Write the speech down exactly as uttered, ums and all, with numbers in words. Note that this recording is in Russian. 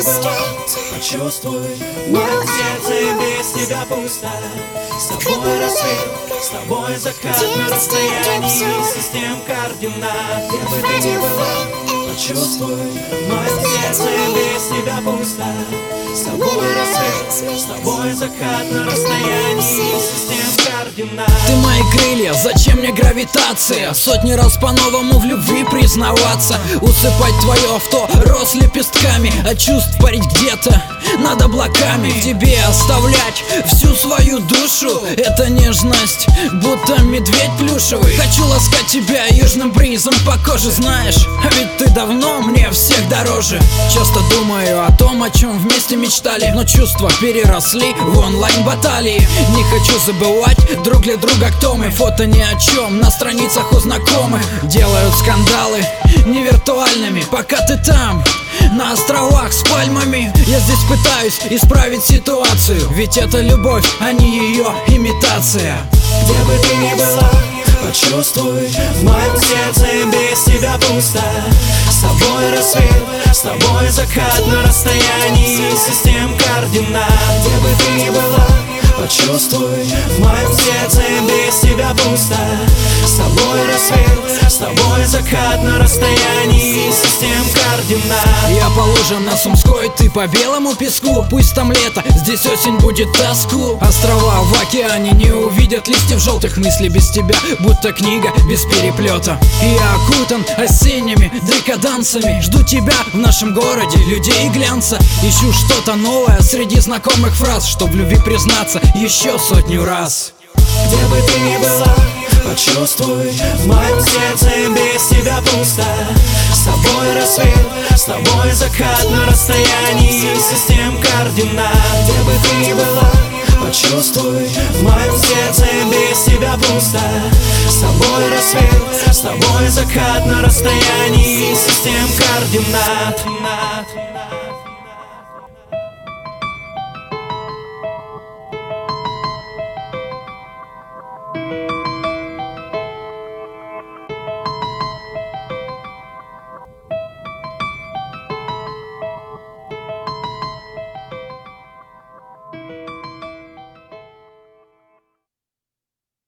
была, почувствуй, мое сердце без тебя пусто. С тобой рассвет, с тобой закат на расстоянии систем координат. Где бы ты ни была, почувствуй, мое сердце без тебя пусто. С тобой рассвет, с тобой закат на расстоянии систем координат. Ты мои крылья, зачем мне гравитация? Сотни раз по-новому в любви признаваться. Усыпать твое авто роз лепестками, а чувств парить где-то над облаками. В тебе оставлять всю свою душу, это нежность, будто медведь плюшевый. Хочу ласкать тебя южным бризом по коже, знаешь, а ведь ты давно мне всех дороже. Часто думаю о том, о чем вместе мечтали, но чувства переросли в онлайн-баталии. Не хочу забывать друг для друга, кто мы. Фото ни о чем на страницах у знакомых делают скандалы не виртуальными. Пока ты там, на островах с пальмами, я здесь пытаюсь исправить ситуацию. Ведь это любовь, а не ее имитация. Где бы ты ни была, почувствуй, в моем сердце без тебя пусто. С тобой рассвет, с тобой закат на расстоянии систем координат. Где бы ты ни была, почувствуй, в моем сердце без тебя пусто. С тобой рассвет, с тобой закат на расстоянии систем координат. Я по лужам на Сумской, ты по белому песку. Пусть там лето, здесь осень будет тоску. Острова в океане не увидят листьев желтых. Мысли без тебя, будто книга без переплета. Я окутан осенними декадансами. Жду тебя в нашем городе, людей и глянца. Ищу что-то новое среди знакомых фраз, чтоб в любви признаться еще сотню раз. Где бы ты ни была, почувствуй, в моем сердце без тебя пусто. С тобой рассвет, с тобой закат на расстоянии систем координат. Где бы ты ни была, почувствуй, в моем сердце без тебя пусто. С тобой рассвет, с тобой закат на расстоянии систем координат.